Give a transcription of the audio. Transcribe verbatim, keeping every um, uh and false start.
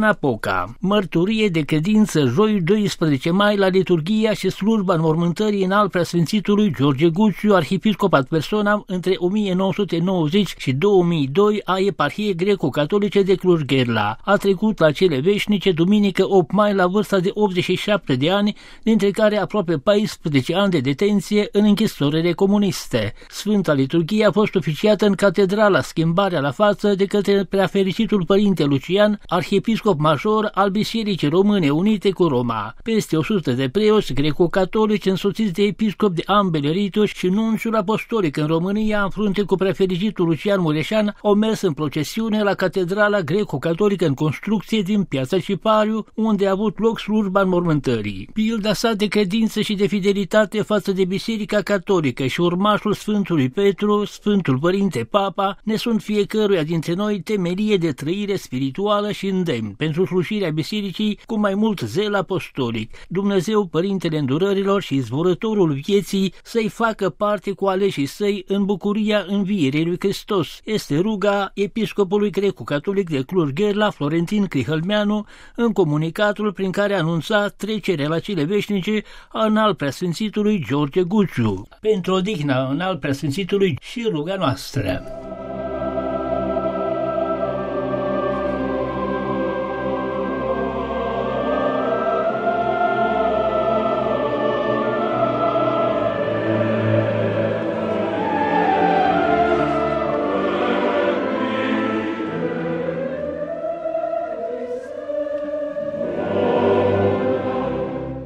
Dihna Poca. Mărturie de credință joi doisprezece mai la liturghia și slujba înmormântării în al preasfințitului George Guciu, arhiepiscop ad personam între o mie nouă sute nouăzeci și două mii doi a Eparhiei Greco-Catolice de Cluj-Gherla. A trecut la cele veșnice duminică opt mai la vârsta de optzeci și șapte de ani, dintre care aproape paisprezece ani de detenție în închisorile comuniste. Sfânta liturghie a fost oficiată în catedrala Schimbarea la Față de către preafericitul părinte Lucian, arhiepiscop major al Bisericii Române Unite cu Roma. Peste o sută de preoți greco-catolici însoțiți de episcop de ambele rituri și nunciul apostolic în România, în frunte cu preafericitul Lucian Mureșan, au mers în procesiune la catedrala greco-catolică în construcție din Piața Cipariu, unde a avut loc slujba înmormântării. Pilda sa de credință și de fidelitate față de Biserica Catolică și urmașul Sfântului Petru, Sfântul Părinte Papa, ne sunt fiecăruia dintre noi temelie de trăire spirituală și îndemn pentru slujirea Bisericii cu mai mult zel apostolic. Dumnezeu, Părintele Îndurărilor și Izvorătorul vieții, să-i facă parte cu aleșii săi în bucuria învierii lui Hristos. Este ruga episcopului greco-catolic de Cluj-Gherla, Florentin Crihălmeanu, în comunicatul prin care anunța trecerea la cele veșnice a înalt preasfințitului George Guciu. Pentru odihna înalt preasfințitului și ruga noastră.